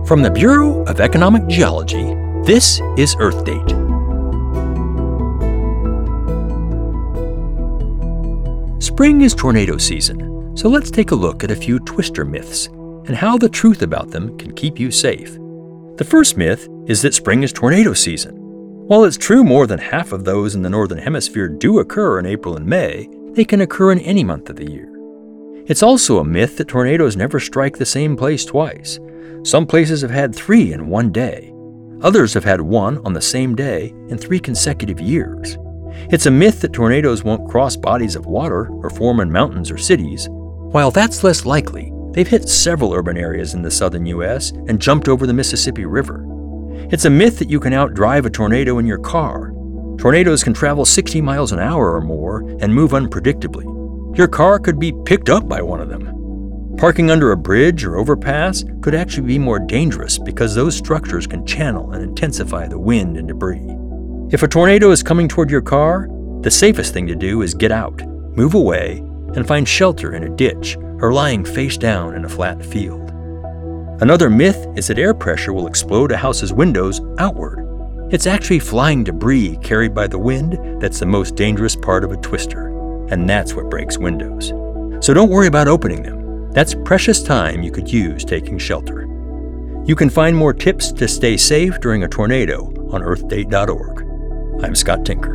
From the Bureau of Economic Geology, this is Earth Date. Spring is tornado season, so let's take a look at a few twister myths and how the truth about them can keep you safe. The first myth is that spring is tornado season. While it's true more than half of those in the Northern Hemisphere do occur in April and May, they can occur in any month of the year. It's also a myth that tornadoes never strike the same place twice. Some places have had 3 in one day. Others have had 1 on the same day in 3 consecutive years. It's a myth that tornadoes won't cross bodies of water or form in mountains or cities. While that's less likely, they've hit several urban areas in the southern U.S. and jumped over the Mississippi River. It's a myth that you can outdrive a tornado in your car. Tornadoes can travel 60 miles an hour or more and move unpredictably. Your car could be picked up by one of them. Parking under a bridge or overpass could actually be more dangerous because those structures can channel and intensify the wind and debris. If a tornado is coming toward your car, the safest thing to do is get out, move away, and find shelter in a ditch or lying face down in a flat field. Another myth is that air pressure will explode a house's windows outward. It's actually flying debris carried by the wind that's the most dangerous part of a twister, and that's what breaks windows. So don't worry about opening them. That's precious time you could use taking shelter. You can find more tips to stay safe during a tornado on earthdate.org. I'm Scott Tinker.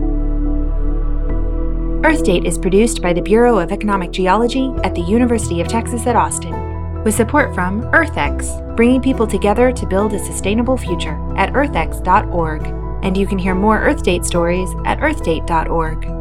Earthdate is produced by the Bureau of Economic Geology at the University of Texas at Austin, with support from EarthX, bringing people together to build a sustainable future at earthx.org. And you can hear more Earthdate stories at earthdate.org.